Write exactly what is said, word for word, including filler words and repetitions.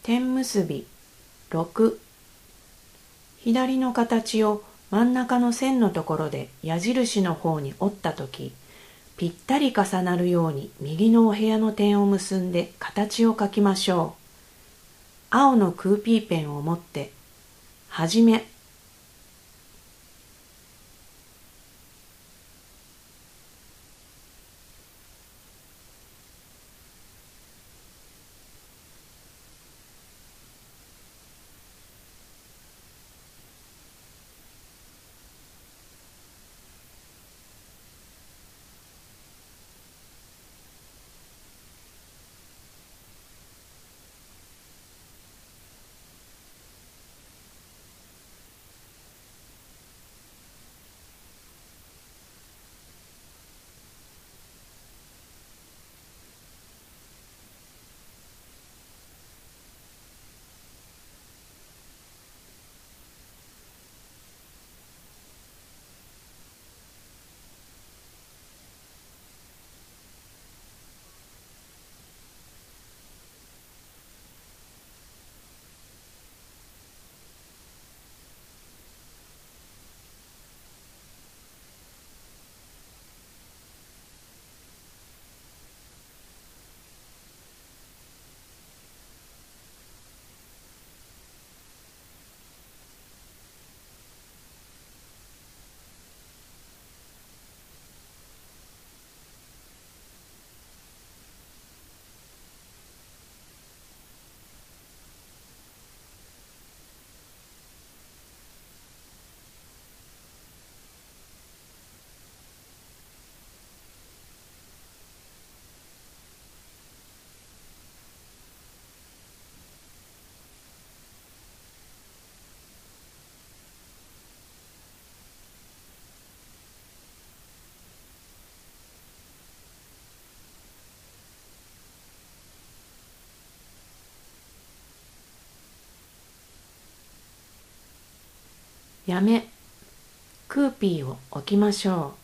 点結びろく。左の形を真ん中の線のところで矢印の方に折ったとき、ぴったり重なるように右のお部屋の点を結んで形を描きましょう。青のクーピーペンを持って、はじめ。やめ、クーピーを置きましょう。